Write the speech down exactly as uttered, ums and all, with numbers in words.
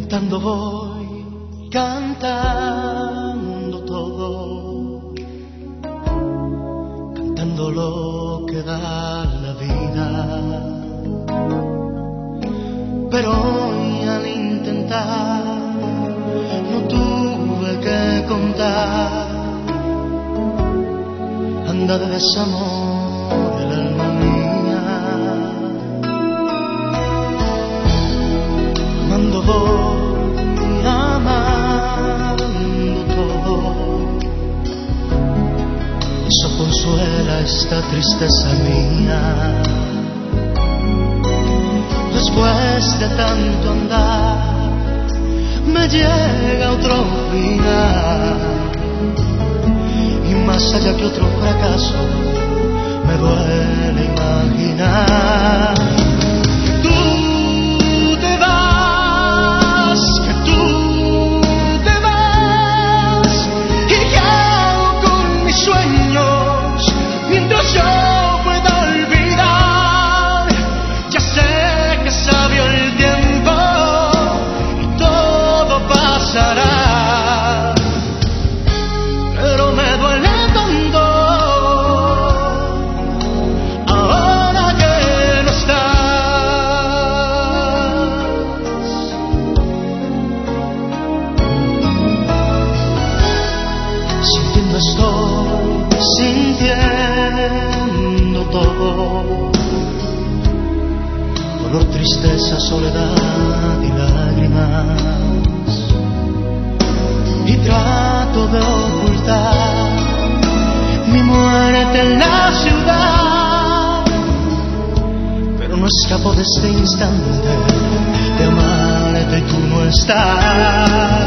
Cantando voy, cantando todo, cantando lo que da la vida. Pero hoy al intentar no tuve que contar, anda de desamor el alma mía. Amando voy, amando todo, eso consuela esta tristeza mía. Después de tanto andar, me llega otro final, y más allá que otro fracaso, me duele imaginar. Estoy sintiendo todo, dolor, tristeza, soledad y lágrimas, y trato de ocultar mi muerte en la ciudad, pero no escapo de este instante de amarte y tú no estás.